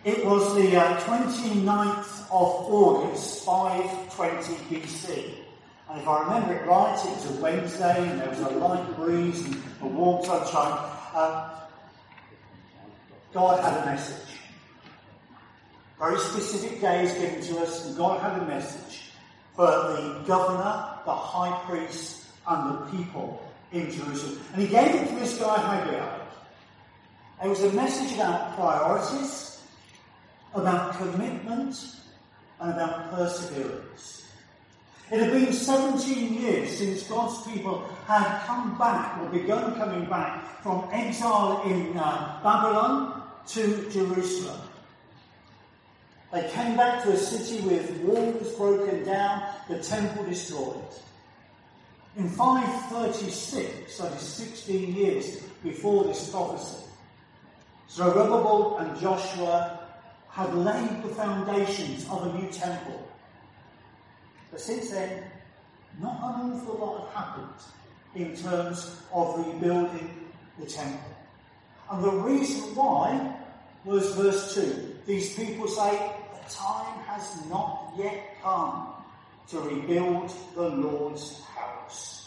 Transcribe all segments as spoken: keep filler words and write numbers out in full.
It was the uh, twenty-ninth of August, five twenty B C. And if I remember it right, it was a Wednesday and there was a light breeze and a warm sunshine. Uh, God had a message. Very specific days given to us, and God had a message for the governor, the high priest, and the people in Jerusalem. And he gave it to this guy Haggai. It was a message about priorities, about commitment, and about perseverance. It had been seventeen years since God's people had come back, or begun coming back, from exile in uh, Babylon to Jerusalem. They came back to a city with walls broken down, the temple destroyed. In five thirty-six, that is sixteen years before this prophecy, Zerubbabel and Joshua had laid the foundations of a new temple. But since then, not an awful lot had happened in terms of rebuilding the temple. And the reason why was verse two. These people say, the time has not yet come to rebuild the Lord's house.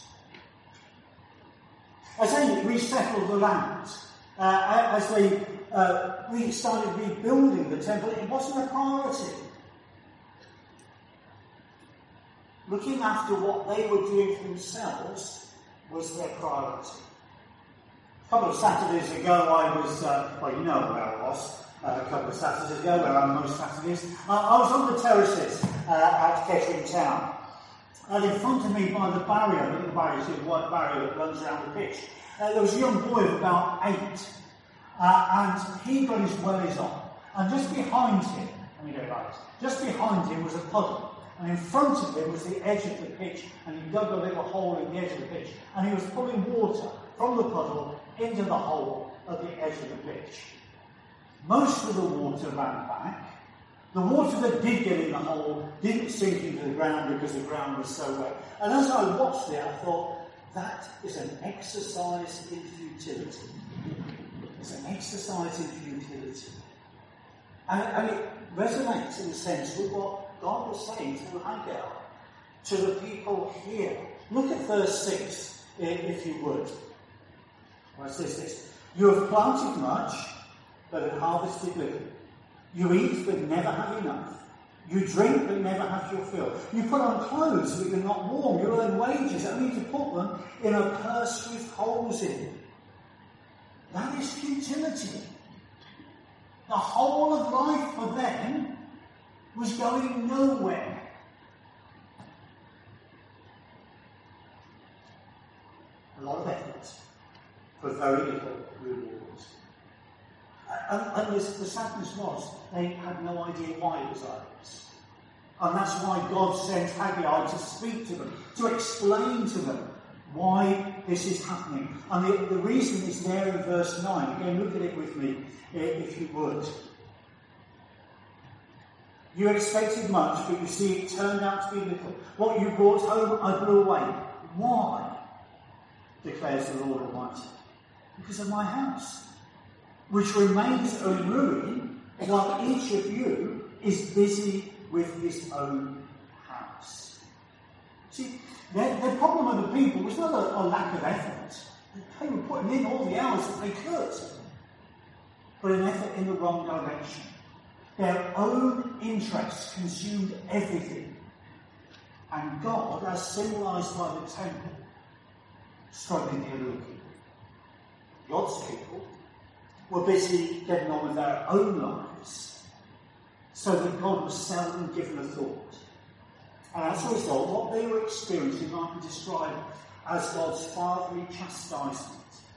As they resettled the land, uh, as they uh, we started rebuilding the temple, it wasn't a priority. Looking after what they were doing for themselves was their priority. A couple of Saturdays ago, I was, uh, well, you know where I was, uh, a couple of Saturdays ago, where I'm most Saturdays. Uh, I was on the terraces uh, at Kettering Town. And in front of me, by the barrier, the little barrier, see the white barrier that runs around the pitch, uh, there was a young boy of about eight. Uh, and he got his wellies on. And just behind him, let me get it right, just behind him was a puddle. And in front of him was the edge of the pitch, and he dug a little hole in the edge of the pitch. And he was pulling water from the puddle into the hole at the edge of the pitch. Most of the water ran back. The water that did get in the hole didn't sink into the ground because the ground was so wet. And as I watched it, I thought, that is an exercise in futility. It's an exercise in futility. And, and it resonates in a sense with what God was saying through Haggai to the people here. Look at verse six, if you would. Where it says this: you have planted much, but have harvested little. You eat, but never have enough. You drink, but never have your fill. You put on clothes, but you're not warm. You earn wages, only to put them in a purse with holes in it. That is futility. The whole of life for them was going nowhere. A lot of effort for very little reward. And, and the, the sadness was, they had no idea why it was like this. And that's why God sent Haggai to speak to them, to explain to them why this is happening. And the, the reason is there in verse nine. Again, look at it with me, if you would. You expected much, but you see it turned out to be little. What you brought home, I blew away. Why? Declares the Lord Almighty. Because of my house, which remains a ruin, while each of you is busy with his own house. See, the, the problem of the people was not a, a lack of effort. They were putting in all the hours that they could, but an effort in the wrong direction. Their own interests consumed everything. And God, as symbolised by the temple, struggling the other people. God's people were busy getting on with their own lives, so that God was seldom given a thought. And as a result, what they were experiencing might be described as God's fatherly chastisement.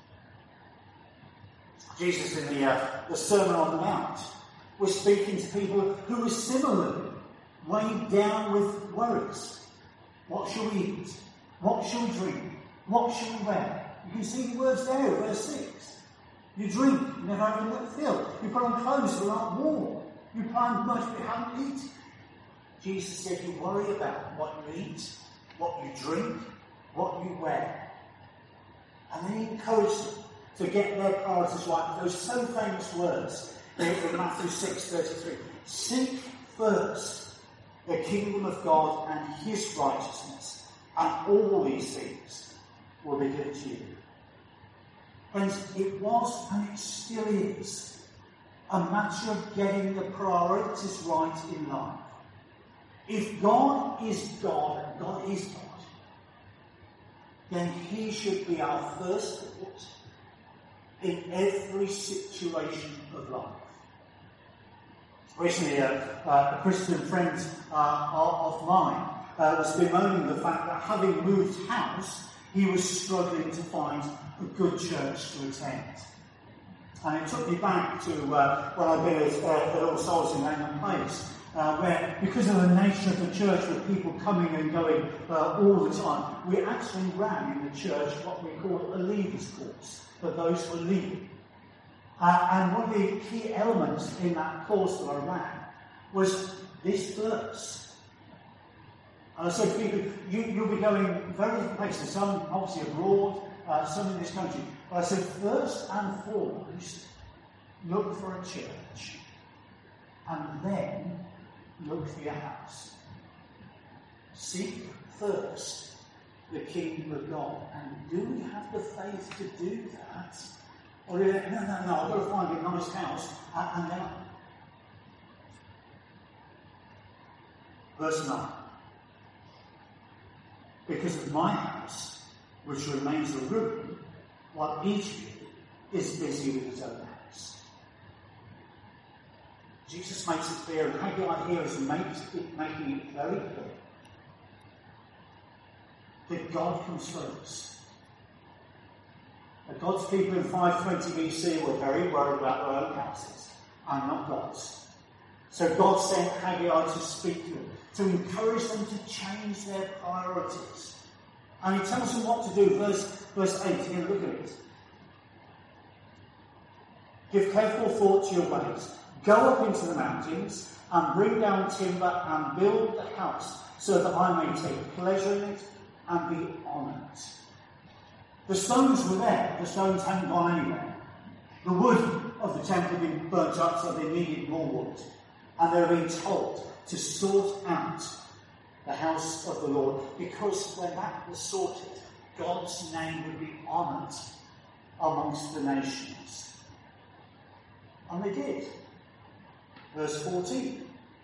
Jesus, in the, uh, the Sermon on the Mount, was speaking to people who were similarly weighed down with worries. What shall we eat? What shall we drink? What shall we wear? You can see the words there, verse six. You drink, you never have enough fill. You put on clothes that aren't warm. You plant much, but you haven't eaten. Jesus said you worry about what you eat, what you drink, what you wear. And then he encouraged them to get their priorities right with those so famous words in Matthew six thirty-three. Seek first the kingdom of God and his righteousness, and all these things will be given to you. Friends, it was and it still is a matter of getting the priorities right in life. If God is God and God is God, then he should be our first thought in every situation of life. Recently, uh, uh, a Christian friend uh, of mine uh, was bemoaning the fact that having moved house, he was struggling to find a good church to attend. And it took me back to uh, when I'd been at, uh, at All Souls in Raymond Place, uh, where, because of the nature of the church with people coming and going uh, all the time, we actually ran in the church what we call a leavers course for those who are leaving. Uh, and one of the key elements in that course that I ran was this verse. And I said to people, you, you'll be going very different places, some obviously abroad, uh, some in this country. But I said, first and foremost, look for a church, and then look for your house. Seek first the kingdom of God. And do we have the faith to do that? Or do we, no, no, no, I've got to find a nice house, and, and then... Verse nine. Because of my house, which remains a ruin, while each of you is busy with his own house. Jesus makes it clear, and Haggai here is making it very clear, that God comes first. That God's people in five twenty B C were very worried about their own houses, and not God's. So God sent Haggai to speak to them, to encourage them to change their priorities. And he tells them what to do. Verse, verse eight, again, look at it. Give careful thought to your ways. Go up into the mountains and bring down timber and build the house, so that I may take pleasure in it and be honoured. The stones were there. The stones hadn't gone anywhere. The wood of the temple had been burnt up, so they needed more wood. And they were being told to sort out the house of the Lord, because when that was sorted, God's name would be honoured amongst the nations. And they did. Verse fourteen.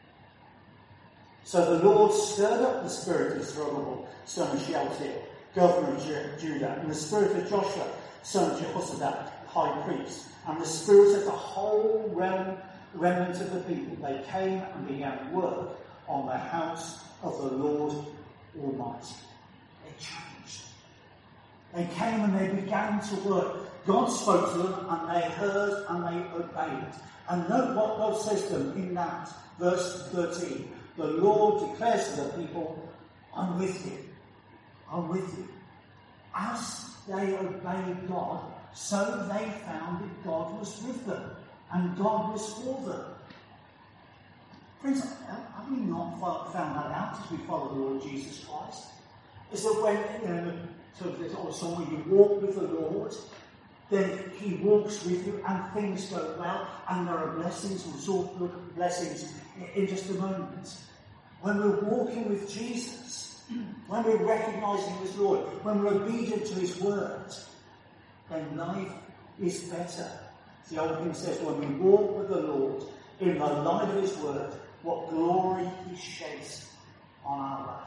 So the Lord stirred up the spirit of Zerubbabel, son of Shealtiel, governor of Judah, and the spirit of Joshua, son of Jehozadak, high priest, and the spirit of the whole realm, remnant of the people. They came and began work on the house of the Lord Almighty. They changed. They came and they began to work. God spoke to them and they heard and they obeyed. And note what God says to them in that verse thirteen. The Lord declares to the people, I'm with you. I'm with you. As they obeyed God, so they found that God was with them and God was for them. Friends, have we not found that out as we follow the Lord Jesus Christ? Is that when, you know, so there's always someone you walk with the Lord, then he walks with you and things go well, and there are blessings. We'll sort of look at blessings in just a moment. When we're walking with Jesus, when we're recognising him as Lord, when we're obedient to his word, then life is better. The old hymn says, when we walk with the Lord in the light of his word, what glory he sheds on our way.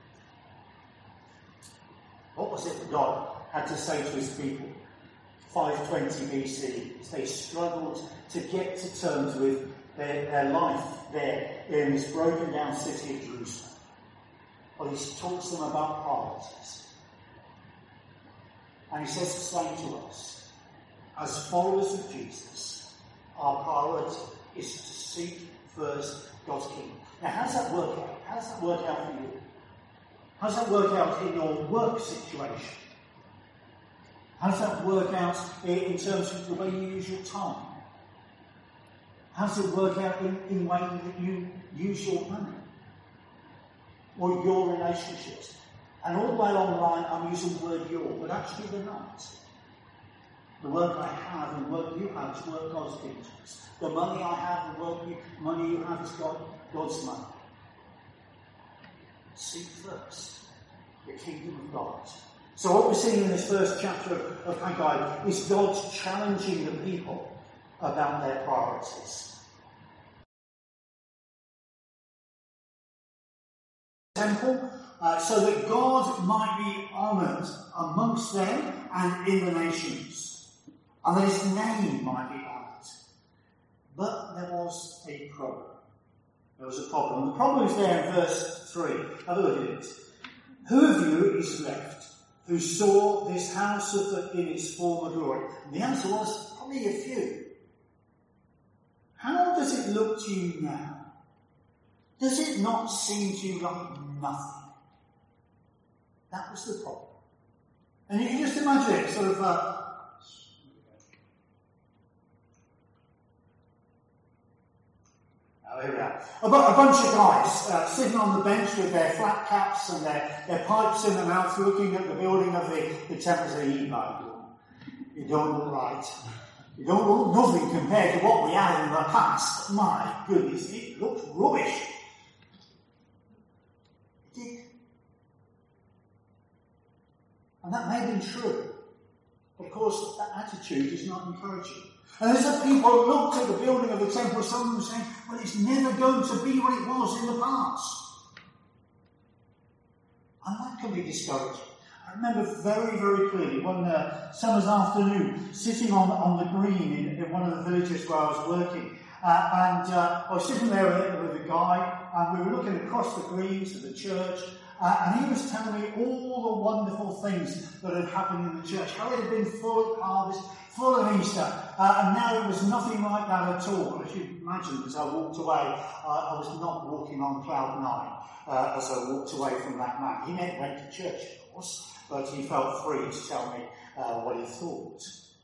What was it that God had to say to his people? five twenty B C, as they struggled to get to terms with their, their life there in this broken down city of Jerusalem. Well, he talks to them about priorities. And he says the same to us. As followers of Jesus, our priority is to seek first God's kingdom. Now, how does that work out? How does that work out for you? How does that work out in your work situation? How does that work out in terms of the way you use your time? How does it work out in, in the way that you use your money? Or your relationships? And all the way along the line, I'm using the word your, but actually they're not. The work I have and the work you have is work God's given to us. The money I have and the work you, money you have is God, God's money. Seek first the kingdom of God. So what we're seeing in this first chapter of, of Haggai is God challenging the people about their priorities. Temple, uh, so that God might be honoured amongst them and in the nations, and that his name might be honoured. But there was a problem. There was a problem. The problem is there in verse three. Have a look at it. Who of you is left who saw this house of the, in its former glory? And the answer was probably a few. How does it look to you now? Does it not seem to you like nothing? That was the problem. And you can just imagine it, sort of, uh, oh, here we are. A, bu- a bunch of guys uh, sitting on the bench with their flat caps and their, their pipes in their mouth, looking at the building of the, the temple, saying, you You don't look right. You don't look nothing compared to what we had in the past. My goodness, it looks rubbish. It did. And that may have been true. But of course, that attitude is not encouraging. And as the people looked at the building of the temple, some of them saying, well, it's never going to be what it was in the past. And that can be discouraging. I remember very, very clearly one uh, summer's afternoon, sitting on, on the green in, in one of the villages where I was working. Uh, and uh, I was sitting there with, with a guy, and we were looking across the green to the church. Uh, and he was telling me all the wonderful things that had happened in the church, how it had been full of harvest, full of Easter, uh, and now it was nothing like that at all. As you imagine, as I walked away, uh, I was not walking on cloud nine uh, as I walked away from that man. He never went to church, of course, but he felt free to tell me uh, what he thought.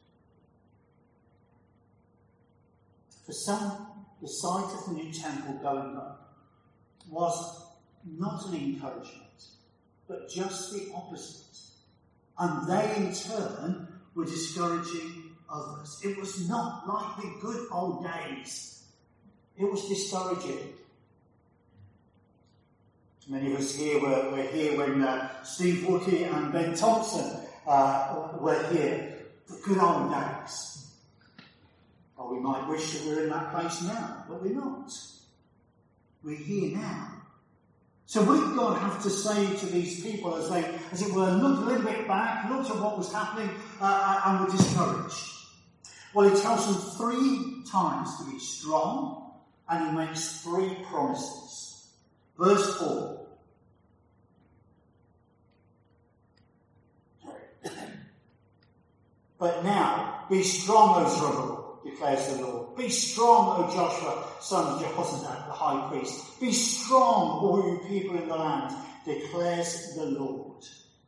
For some, the sight of the new temple going up was not an encouragement, but just the opposite. And they, in turn, were discouraging others. It was not like the good old days. It was discouraging. Many of us here were, were here when uh, Steve Wookey and Ben Thompson uh, were here. The good old days. Or we might wish that we were in that place now, but we're not. We're here now. So what did God have to say to these people as they, as it were, looked a little bit back, looked at what was happening, uh, and were discouraged? Well, he tells them three times to be strong, and he makes three promises. Verse four. But now, be strong, O Zerubbabel, declares the Lord. Be strong, O Joshua, son of Jehozadak, the high priest. Be strong, all you people in the land, declares the Lord.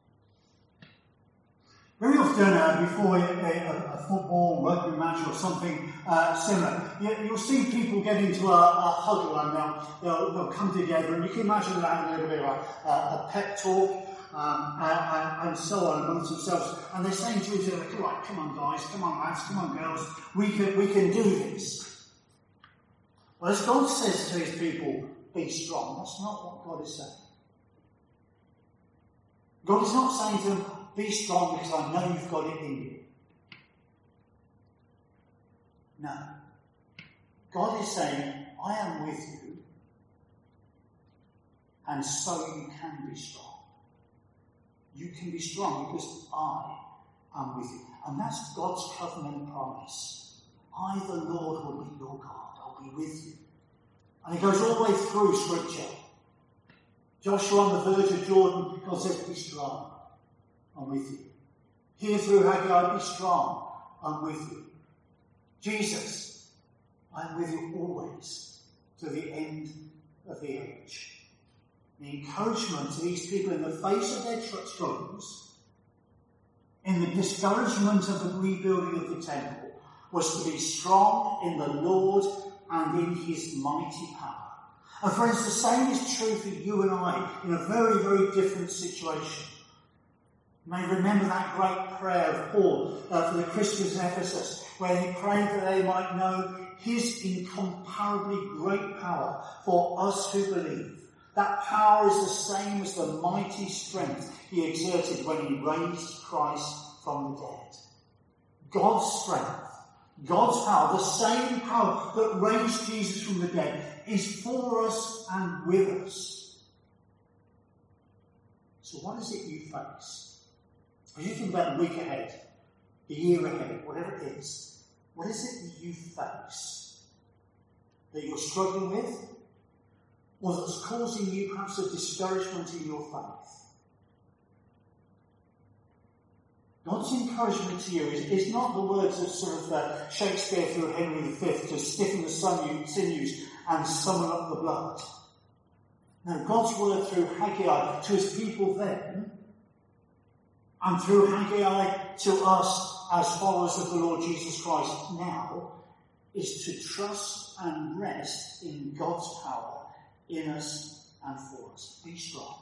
Very often, uh, before a, a, a football, rugby match or something uh, similar, you, you'll see people get into a, a huddle and they'll, they'll, they'll come together, and you can imagine them having a little bit of a, a pep talk um, and, and so on amongst themselves. And they're saying to each other, right, come on guys, come on lads, come on girls, we can, we can do this. Well, as God says to his people, be strong, that's not what God is saying. God is not saying to them, be strong because I know you've got it in you. No. God is saying, I am with you, and so you can be strong. You can be strong because I am with you. And that's God's covenant promise. I, the Lord, will be your God. I'll be with you. And it goes all the way through Scripture. Joshua on the verge of Jordan, God says, be strong. I'm with you. Here through Haggai, be strong. I'm with you. Jesus, I'm with you always to the end of the age. The encouragement to these people in the face of their struggles, in the discouragement of the rebuilding of the temple, was to be strong in the Lord and in his mighty power. And friends, the same is true for you and I in a very, very different situation. You may remember that great prayer of Paul uh, for the Christians in Ephesus, where he prayed that they might know his incomparably great power for us who believe. That power is the same as the mighty strength he exerted when he raised Christ from the dead. God's strength, God's power, the same power that raised Jesus from the dead, is for us and with us. So what is it you face? As you think about the week ahead, the year ahead, whatever it is, what is it that you face that you're struggling with, or that's causing you perhaps a discouragement in your faith? God's encouragement to you is, is not the words of sort of uh, Shakespeare through Henry the Fifth to stiffen the sinews and summon up the blood. No, God's word through Haggai to his people then, and through Haggai to us as followers of the Lord Jesus Christ now, is to trust and rest in God's power in us and for us. Be strong,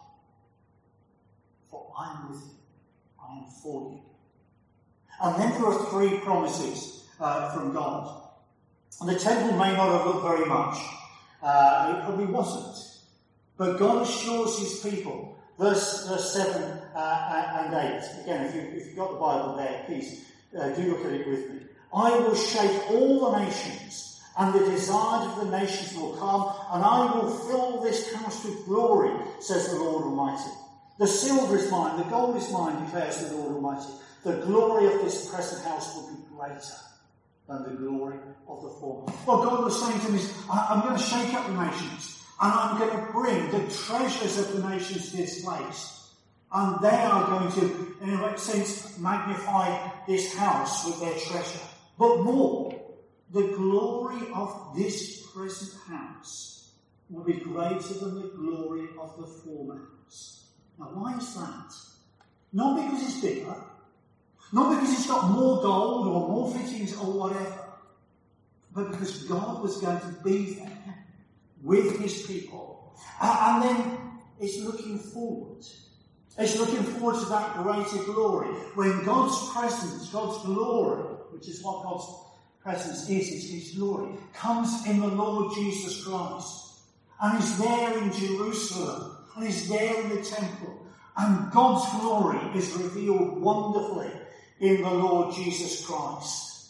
for I am with you, I am for you. And then there are three promises uh, from God. And the temple may not have looked very much. Uh, it probably wasn't. But God assures his people. Verse, verse seven uh, and eight. Again, if, you, if you've got the Bible there, please uh, do look at it with me. I will shake all the nations, and the desire of the nations will come, and I will fill this house with glory, says the Lord Almighty. The silver is mine, the gold is mine, declares the Lord Almighty. The glory of this present house will be greater than the glory of the former. What God was saying to them is, I'm going to shake up the nations, and I'm going to bring the treasures of the nations to this place. And they are going to, in a sense, magnify this house with their treasure. But more, the glory of this present house will be greater than the glory of the former house. Now, why is that? Not because it's bigger, not because it's got more gold or more fittings or whatever, but because God was going to be there with his people. And then it's looking forward. It's looking forward to that greater glory. When God's presence, God's glory, which is what God's presence is, it's his glory, comes in the Lord Jesus Christ, and is there in Jerusalem, and is there in the temple, and God's glory is revealed wonderfully in the Lord Jesus Christ.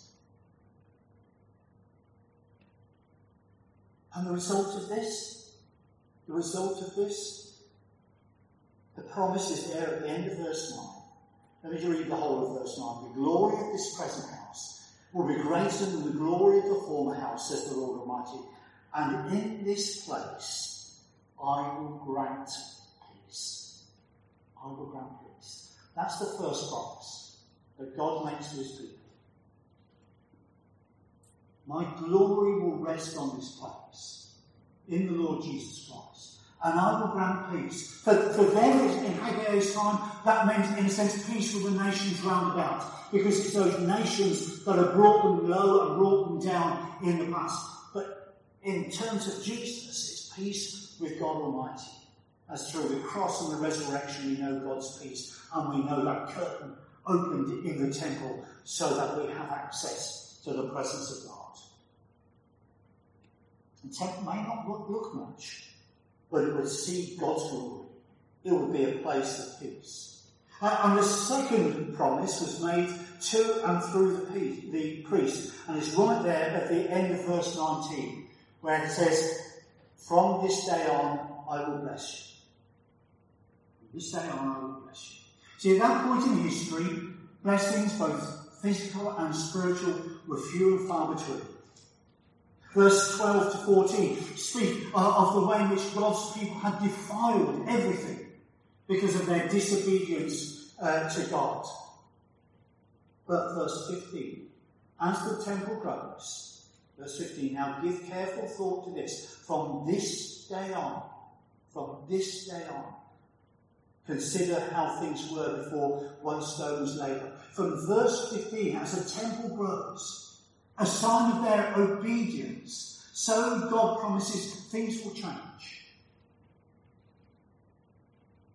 And the result of this, the result of this, the promise is there at the end of verse nine. Let me read the whole of verse nine. The glory of this present house will be greater than the glory of the former house, says the Lord Almighty. And in this place I will grant peace. I will grant peace. That's the first promise that God makes to his people. My glory will rest on this place in the Lord Jesus Christ, and I will grant peace. For, for them, in Haggai's time, that meant, in a sense, peace with the nations round about, because it's those nations that have brought them low and brought them down in the past. But in terms of Jesus, it's peace with God Almighty. As through the cross and the resurrection we know God's peace, and we know that curtain opened in the temple so that we have access to the presence of God. The temple may not look, look much, but it would see God's glory. It would be a place of peace. Uh, and the second promise was made to and through the, pe- the priest, and it's right there at the end of verse nineteen, where it says, "From this day on I will bless you. From this day on I will bless you." See, at that point in history, blessings, both physical and spiritual, were few and far between. Verse twelve to fourteen speak of the way in which God's people had defiled everything because of their disobedience uh, to God. But verse fifteen, as the temple grows, verse fifteen, now give careful thought to this. From this day on, from this day on, consider how things were before one stone was laid up. From verse fifteen, as the temple grows, a sign of their obedience, so God promises things will change.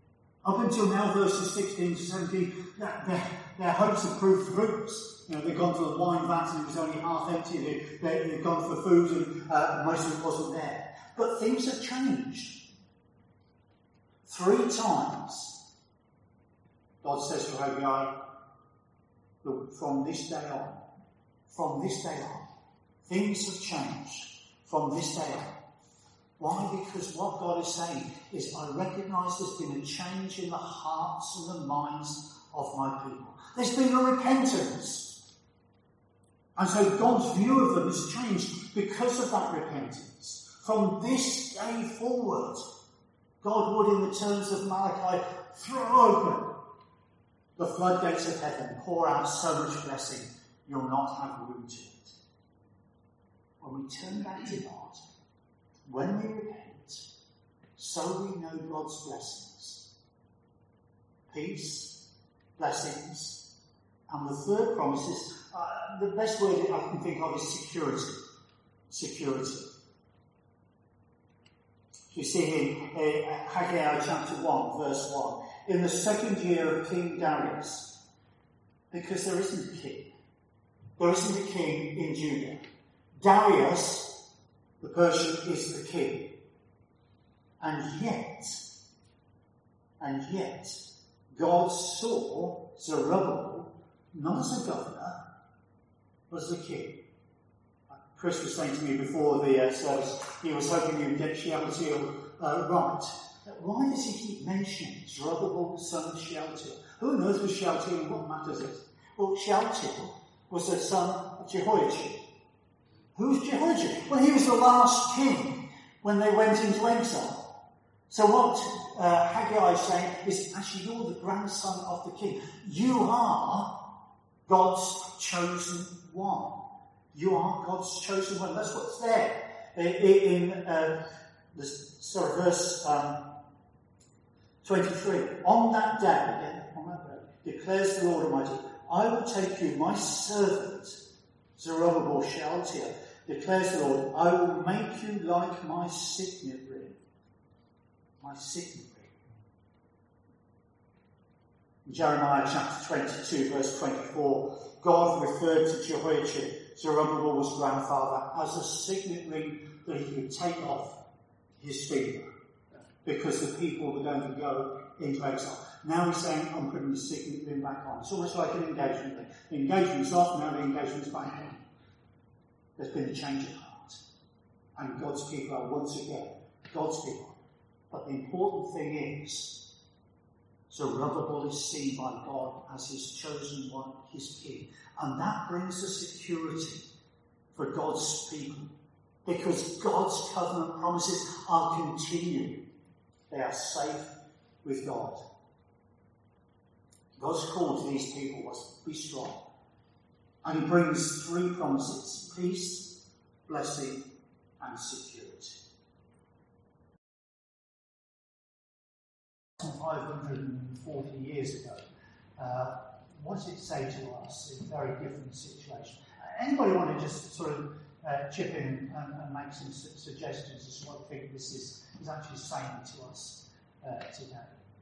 Up until now, verses sixteen to seventeen, that, their, their hopes have proved fruitless. You know, they've gone to the wine vat and it was only half empty. They, they, they've gone for food and uh, most of it wasn't there. But things have changed. Three times, God says to Haggai, look, from this day on, from this day on, things have changed from this day on. Why? Because what God is saying is, I recognise there's been a change in the hearts and the minds of my people. There's been a repentance. And so God's view of them has changed because of that repentance. From this day forward, God would, in the terms of Malachi, throw open the floodgates of heaven, pour out so much blessing, you'll not have room to it. When we turn back to God, when we repent, so we know God's blessings. Peace, blessings, and the third promise is, uh, the best word I can think of is security. Security. You see in uh, Haggai chapter one, verse one, in the second year of King Darius, because there isn't a king. There isn't a king in Judah. Darius, the Persian, is the king. And yet, and yet, God saw Zerubbabel not as a governor, but as a king. Chris was saying to me before the uh, service, he was hoping you'd get Shealtiel uh, right. Why does he keep mentioning Zerubbabel, the son of Shealtiel? Who on earth was Shealtiel and what matters it? Well, Shealtiel was the son of Jehoiachin. Who's Jehoiachin? Well, he was the last king when they went into exile. So what uh, Haggai is saying is, actually, you're the grandson of the king. You are God's chosen one. You are God's chosen one. That's what's there in uh, the sorry, verse um, twenty-three. On that day, on that day, declares the Lord Almighty, I will take you, my servant, Zerubbabel Shealtiel, declares the Lord, I will make you like my signet ring. My signet ring. In Jeremiah chapter twenty-two, verse twenty-four, God referred to Jehoiachin, Zerubbabel's grandfather, as a signet ring that he could take off his finger because the people were going to go into exile. Now he's saying, I'm putting the signet ring back on. It's almost like an engagement ring. The engagement's off, now the engagement's back on. There's been a change of heart. And God's people are once again God's people. But the important thing is, Zerubbabel is seen by God as his chosen one, his king. And that brings a security for God's people. Because God's covenant promises are continuing. They are safe with God. God's call to these people was, be strong. And he brings three promises: peace, blessing, and security. five hundred forty years ago, uh, what does it say to us in a very different situation? Anybody want to just sort of uh, chip in and, and make some su- suggestions as to what I think this is, is actually saying to us uh, today?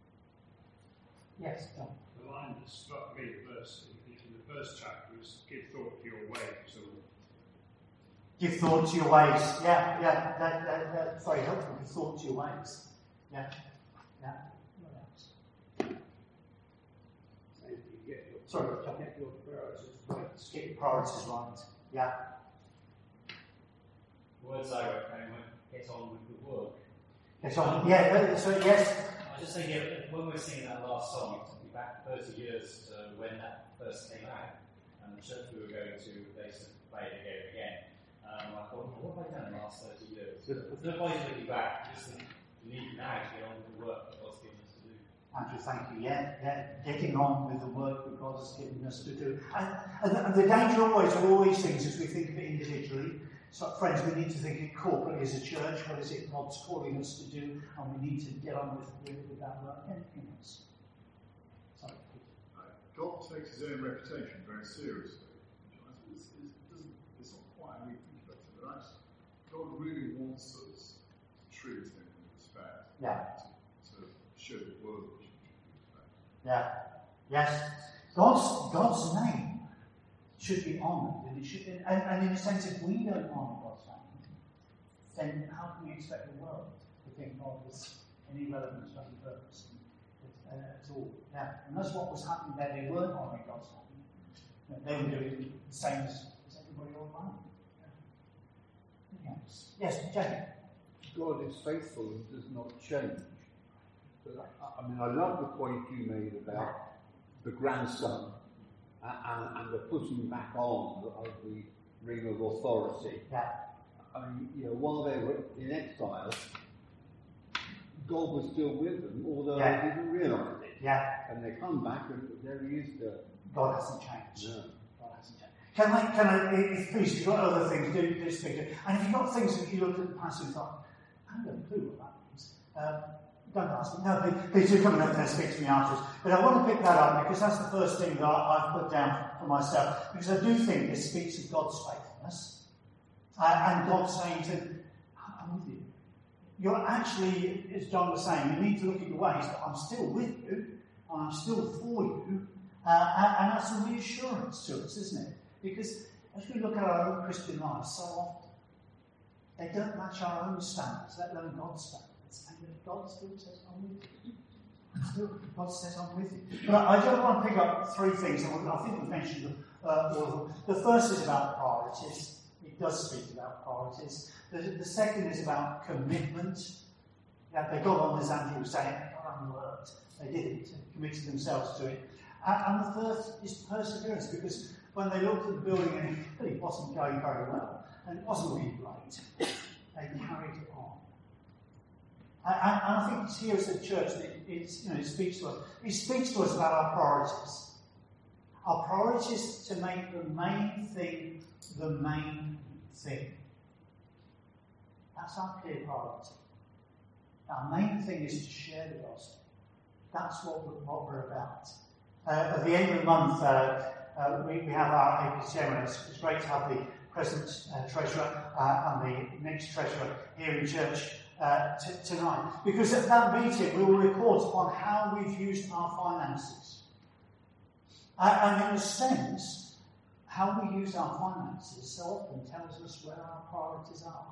Yes, John. The line that struck me first in the first chapter was give thought to your ways. So give thought to your ways. Yeah, yeah, that, that, that's very helpful. Give thought to your ways. Yeah, yeah. Sorry, John. get your priorities right. Get your priorities right. Yeah. Words I wrote down were get on with the work. Get on. Yeah. So yes. I was just thinking, when we were singing that last song, it took me back thirty years to when that first came out, and the church we were going to, they used to play it again and again. Um, I thought, well, what have I done in the last thirty years? There's no point looking back. Just think, you need now to get on with the work that God's given us to do. Andrew, thank you. Yeah, yeah, getting on with the work that God has given us to do. And, and, the, and the danger always of all these things is we think of it individually. So, friends, we need to think it corporately as a church. What is it God's calling us to do? And we need to get on with, with, with that work. Anything else? Sorry. God takes his own reputation very seriously. It's, it's, doesn't, it's not quite how we think about it, but actually, God really wants us to treat him with respect. Yeah. To, to show the world Yeah. Yes. God's God's name should be honoured, and it should. And, and in a sense, if we don't honour God's name, then how can we expect the world to think God has any relevance or any purpose at, at all? Yeah. And that's what was happening there. They weren't honouring God's name. They were doing the same as, as everybody else around. Yeah. Yes, Jane. God is faithful and does not change. But I, I mean, I love the point you made about the grandson and, and, and the putting back on of the ring of authority. Yeah. I mean, you know, while they were in exile, God was still with them, although yeah. they didn't realise it. Yeah. And they come back, and there he is. There. God hasn't changed. No. God hasn't changed. Can I, can I, if please, if you've got other things, do, do speak to. And if you've got things that you look at the passage and thought, I haven't got a clue what that means, um, don't ask me. No, please, please do come up and speak to me afterwards. But I want to pick that up because that's the first thing that I, I've put down for myself. Because I do think this speaks of God's faithfulness. Uh, and God saying to him, I'm with you. You're actually, as John was saying, you need to look at your ways, but I'm still with you, and I'm still for you. Uh, and, and that's a reassurance to us, isn't it? Because as we look at our own Christian lives, so often, they don't match our own standards, let alone God's standards. And yet God still says, I'm with you. Still, God says, I'm with you. But I just want to pick up three things, and I think we've mentioned them, uh, all of them. The first is about priorities. It does speak about priorities. The, the second is about commitment. Yeah, they got on, as Andrew was saying, they got on the word. They didn't, committed themselves to it. And, and the third is perseverance, because when they looked at the building and it really wasn't going very well, and it wasn't really great, they carried it on. And, and, and I think it's here as a church that it, it's, you know, it speaks to us. It speaks to us about our priorities. Our priorities to make the main thing the main thing. That's our clear priority. Our main thing is to share the gospel. That's what we're, what we're about. Uh, at the end of the month, uh, uh, we, we have our A P ceremony. It's, it's great to have the present uh, treasurer uh, and the next treasurer here in church uh, t- tonight. Because at that meeting, we will report upon how we've used our finances. Uh, and in a sense, how we use our finances so often tells us where our priorities are.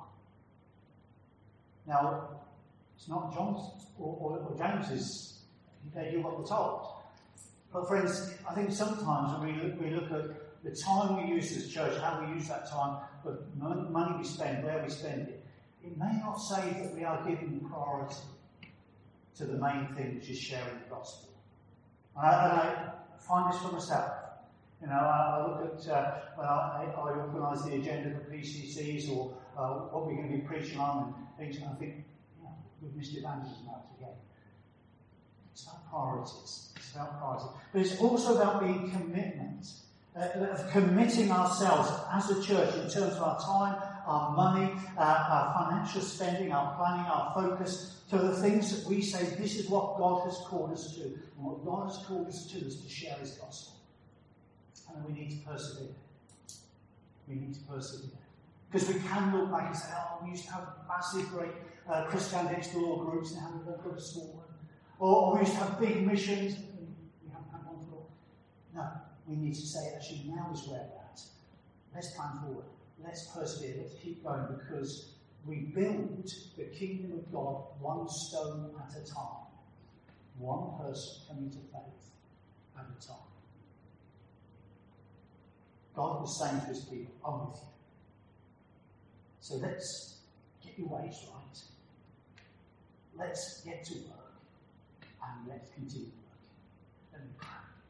Now, it's not John's or, or, or James's, they do what we're told. But friends, I think sometimes when we look, we look at the time we use as church, how we use that time, the money we spend, where we spend it, it may not say that we are giving priority to the main thing, which is sharing the gospel. And I, and I find this for myself. You know, I, I look at uh, when I, I organise the agenda for P C Cs or uh, what we're going to be preaching on and things, and I think, yeah, we've missed evangelism out again. It's about priorities. It's about priorities. But it's also about being commitment, uh, of committing ourselves as a church in terms of our time, our money, uh, our financial spending, our planning, our focus, to the things that we say, this is what God has called us to. And what God has called us to is to share his gospel. And we need to persevere. We need to persevere. Because we can look back and say, oh, we used to have massive, great uh, Christian next door groups, and now we've got a small one. Or, or we used to have big missions, and we haven't had one for all. No, we need to say, actually, now is where we're at. Let's plan forward. Let's persevere. Let's keep going, because we build the kingdom of God one stone at a time. One person coming to faith at a time. God was saying to his people, I'm with you. So let's get your ways right. Let's get to work. And let's continue working. Let me pray.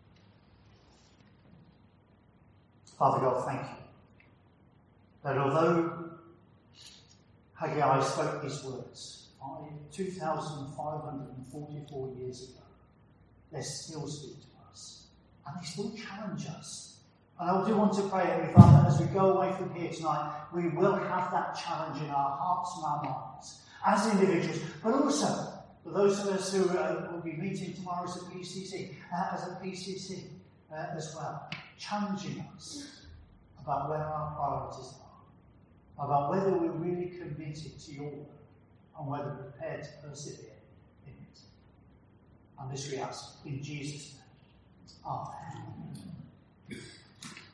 Father God, thank you. That although Haggai spoke these words two thousand five hundred forty-four years ago, they still speak to us. And they still challenge us. And I do want to pray, Heavenly Father, as we go away from here tonight, we will have that challenge in our hearts and our minds as individuals, but also for those of us who uh, will be meeting tomorrow as a P C C, uh, as a P C C uh, as well, challenging us about where our priorities are, about whether we're really committed to your work and whether we're prepared to persevere in it. And this we ask in Jesus' name. Amen.